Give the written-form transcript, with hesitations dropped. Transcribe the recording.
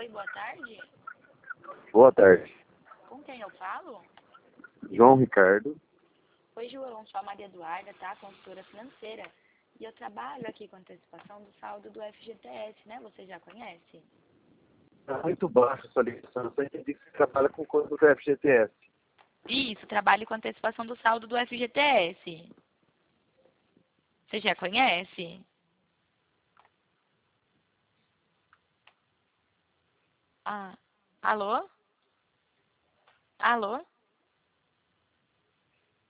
Oi, boa tarde. Boa tarde. Com quem eu falo? João Ricardo. Oi, João, sou a Maria Eduarda, tá? Consultora financeira. E eu trabalho aqui com antecipação do saldo do FGTS, né? Você já conhece? Está muito baixo a sua ligação. Eu só entendi que você trabalha com coisa do FGTS. Isso, trabalho com antecipação do saldo do FGTS. Você já conhece? Ah, alô? Alô?